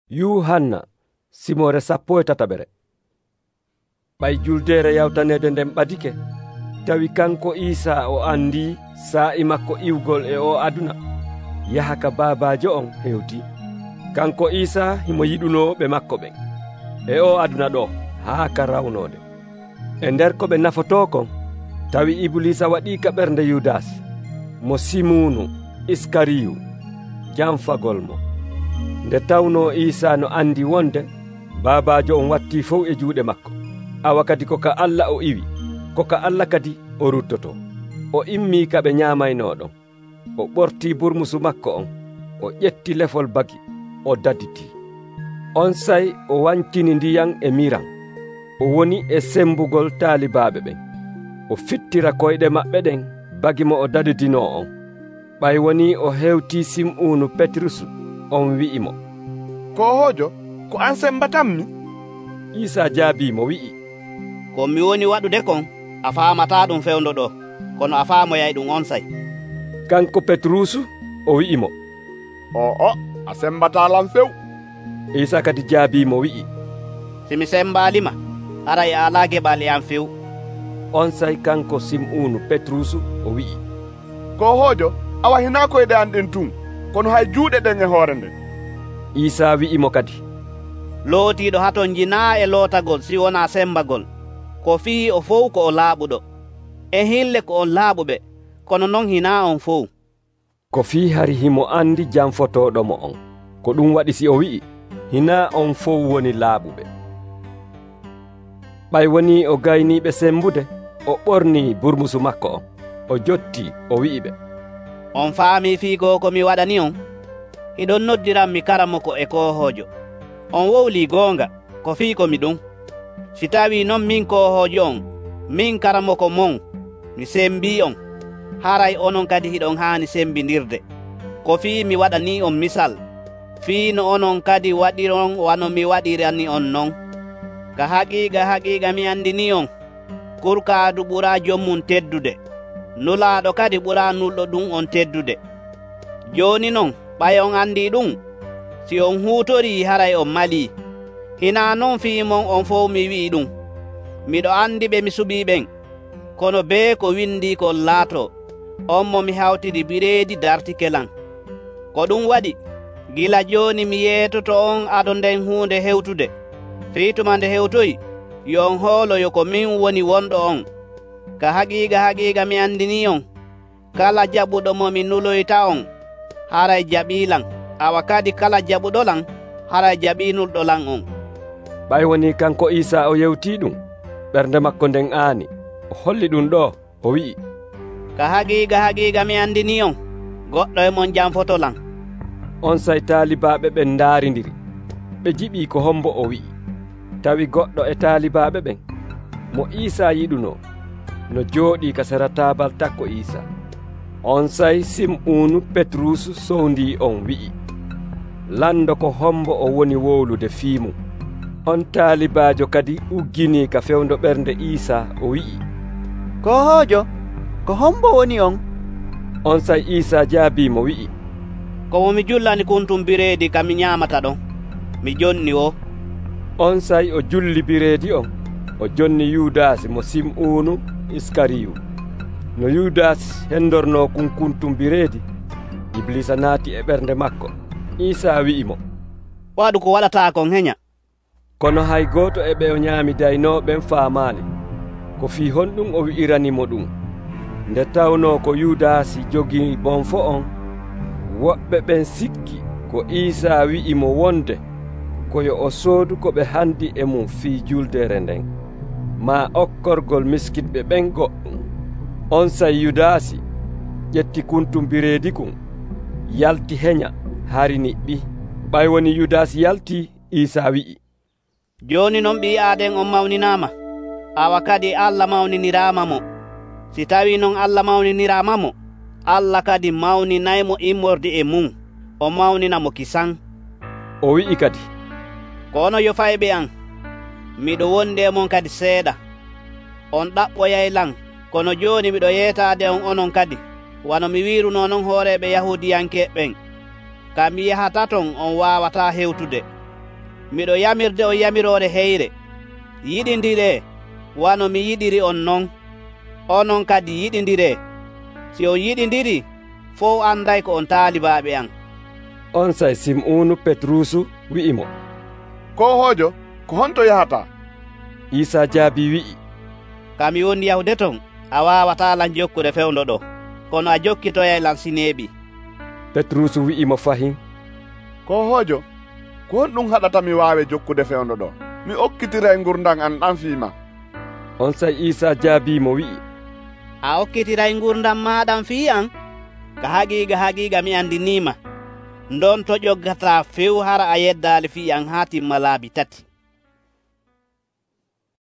Yuhanna simore 17. ɓay juldere yawtanede nden ɓadike tawi kanko Isa o andi sa'i makko iwgol e o aduna yaha ka babajo on hewti. Kanko Isa himo yiɗuno ɓe makko ɓen e o aduna ɗo haa ka rawnode. E nder ko ɓe nafoto kon tawi Iblisa waɗi ka ɓernde Yudas mo Simunu Iskariyu janfagol mo. Nde tawno Isa no andi wonde babajo on watti fof e juuɗe makko, awa kadi ko ka Allah o iwi, ko ka Allah kadi o ruttoto. O immi ka ɓe ñaamaynoɗon, o ɓorti burmusu makko on, o ƴetti lefol bagi, o daditi. On say o wancini ndiyan e miran, o woni e sembugol taalibaɓe ɓen, o fittira koyɗe maɓɓe ɗen bagi mo o daditino on. ɓay woni o hewti Sim'unu Petrusu, on wi'imo, Kohojo, ko an sembatanmi? Isa jaabimo wi'i, ko mi woni waɗude kon a faamata ɗum fewndo ɗo, kono a faamoyay ɗum on say. Kanko Petrusu o wi'imo, a sembatalam few. Isa kadi jaabimo wi'i, simi sembalima aray ala geɓal e am few. On say kanko Sim'unu Petrusu o wi'i, Kohojo, awa hina koyɗe an ɗen tun, kono hay juuɗe ɗen e hoore nden. Isa wi'imo kadi, lootiɗo haton jina e lootagol si wona sembagol, ko fii o fof ko o laaɓuɗo, e hille ko on laaɓuɓe, kono non hina on fof. Ko fii hari himo andi janfotoɗomo on, ko ɗum waɗi si o wi'i, hina on fof woni laaɓuɓe. ɓay woni o gayniɓe sembude, o ɓorni burmusu makko on, o jotti o wi'iɓe, on faami fiigo ko mi waɗani on? Hiɗon noddiranmi karamoko e kohojo. On wowli goonga ko fii komi ɗum. Si tawi non min kohojo on, min karamoko mon, mi sembi on, haray onon kadi hiɗon haani sembindirde. Ko fii mi waɗani on misal, fii no onon kadi waɗiron wano mi waɗirani on non. Ka haqiiqa mi andini on, kurkaadu ɓura jommum teddude, nulaaɗo kadi ɓura nulɗo ɗum on teddude. Jooni non ɓay on andi ɗum, si on huutori haray on mali. Hina non fiimon on fof mi wi'i ɗum, miɗo andi ɓe mi suɓi ɓen, kono be ko windi ko laato, on mo mi hawtidi bireedi dartikelan. Ko ɗum waɗi, gila jooni mi yeetoto on ado nden huunde hewtude. Fiituma nde hewtoyi, yo on hooloyo ko min woni wonɗo on. Ka haqiiqa mi andini on, kala jaɓuɗo mo mi nuloyta on, haray jaɓiilan, awa kadi kala jaɓuɗolan, haray jaɓinulɗolan on. ɓay woni kanko Isa o yewti ɗum, ɓernde makko nden aani, o holli ɗum ɗo, o wi'i, ka haqiiqa mi andini on, goɗɗo e mon janfotolan. On say taalibaɓe ɓen daarindiri, ɓe jiɓi ko hombo o wi'i. Tawi goɗɗo e taalibaɓe ɓen mo Isa yiɗuno no jooɗi ka sera taabal takko Isa. On say Sim'unu Petrusu sowndi on wi'i, lando ko hombo o woni wowlude fiimu. On taalibajo kadi uggini ka fewndo ɓernde Isa o wi'i, Kohojo, ko hombo woni on? On say Isa jaabimo wi'i, komo mi jullani kuntum bireedi kam mi ñaamata ɗon, mi jonni o. On say o julli bireedi on, o jonni Yudas mo Sim'unu Iskariyu. No Yudas hendorno kuntum bireedi, Iblisa naati e ɓernde makko. Isa wi'imo, waɗu ko waɗata kon heña. Kono hay gooto e ɓe o ñaami daynoɓen faamaali ko fii honɗum o wi'iranimo ɗum. Nde tawno ko Yudas jogii bonfo on, woɓɓe ɓen sikki ko Isa wi'imo wonde koyo o soodu ko ɓe handi e mum fii juldere nden, ma okkorgol miskinɓe ɓen goɗɗum. On say Yudasi ƴetti kuntum bireedi kun, yalti heña hari niɓɓi. ɓay woni Yudas yalti, Isa wi'i, jooni noon ɓi aaden on mawninama, awa kadi Allah mawninirama mo. Si tawi noon Allah mawninirama mo, Allah kadi mawninaymo immorde e mum, o mawninamo kisan. O wi'i kadi, kono yo fayɓe an, miɗo wondi e mon kadi seeɗa. On ɗaɓɓoyaylan, kono jooni miɗo yeetade on onon kadi, wano mi wiruno non hooreɓe Yahudiyankeɓen. Ka mi yahata ton on wawata hewtude, miɗo yamirde on yamirore heyre. Yiɗindire wano mi yiɗiri on non. Onon kadi yiɗindire. Si on yiɗindiri, fof anday ko on taalibaɓe an. On say Sim'unu Petrusu wi'imo, kohojo ko honto yahata? Isa jaabi wi'i, Kami woni yahude ton, a wawata lan jokkude fewndo ɗo, kono a jokkitoya lan sineeɓi. Petrusu wi'imo fahin, kohojo ko honɗum haɗata mi waawe jokkude fewndo ɗo? Mi okkitira e gurdam an ɗan fiima. On say Isa jaabimo wi'i, A okkitira e gurdam maɗan fii an? Ka haqiiqa mi andinima. Ndon to ƴoggata few hara a yeddali fii an ha timma laabi 3.